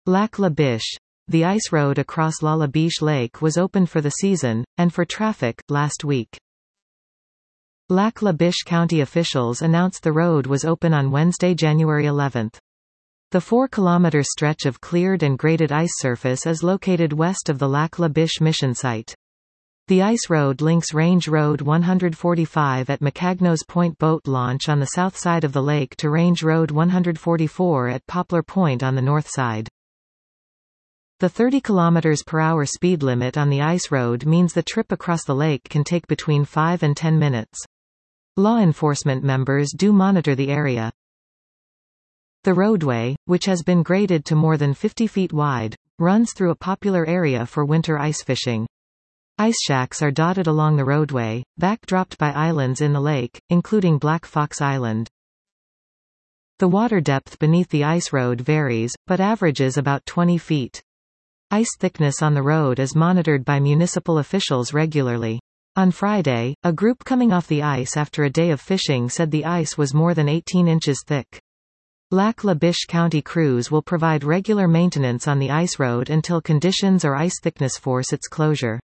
Lac La Biche. The ice road across La Biche Lake was opened for the season, and for traffic, last week. Lac La Biche County officials announced the road was open on Wednesday, January 11. The 4-kilometer stretch of cleared and graded ice surface is located west of the Lac La Biche mission site. The ice road links Range Road 145 at Macagnos Point boat launch on the south side of the lake to Range Road 144 at Poplar Point on the north side. The 30 km/h speed limit on the ice road means the trip across the lake can take between 5 and 10 minutes. Law enforcement members do monitor the area. The roadway, which has been graded to more than 50 feet wide, runs through a popular area for winter ice fishing. Ice shacks are dotted along the roadway, backdropped by islands in the lake, including Black Fox Island. The water depth beneath the ice road varies, but averages about 20 feet. Ice thickness on the road is monitored by municipal officials regularly. On Friday, a group coming off the ice after a day of fishing said the ice was more than 18 inches thick. Lac La Biche County crews will provide regular maintenance on the ice road until conditions or ice thickness force its closure.